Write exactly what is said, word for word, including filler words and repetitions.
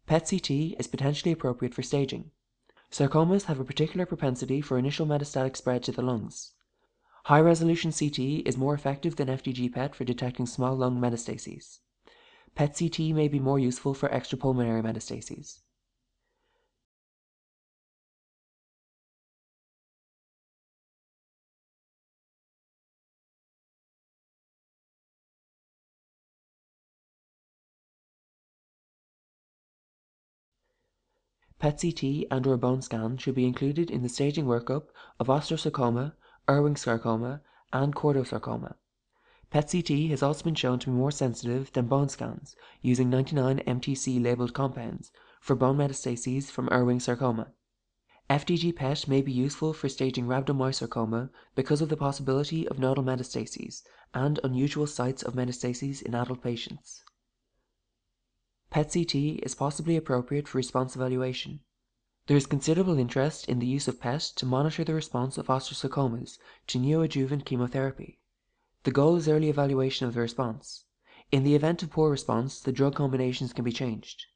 P E T C T is potentially appropriate for staging. Sarcomas have a particular propensity for initial metastatic spread to the lungs. High-resolution C T is more effective than F D G P E T for detecting small lung metastases. P E T C T may be more useful for extrapulmonary metastases. P E T C T and or bone scan should be included in the staging workup of osteosarcoma, Ewing sarcoma, and chordosarcoma. P E T C T has also been shown to be more sensitive than bone scans using ninety-nine M T C labeled compounds for bone metastases from Ewing sarcoma. F D G P E T may be useful for staging rhabdomyosarcoma because of the possibility of nodal metastases and unusual sites of metastases in adult patients. P E T C T is possibly appropriate for response evaluation. There is considerable interest in the use of P E T to monitor the response of osteosarcomas to neoadjuvant chemotherapy. The goal is early evaluation of the response. In the event of poor response, the drug combinations can be changed.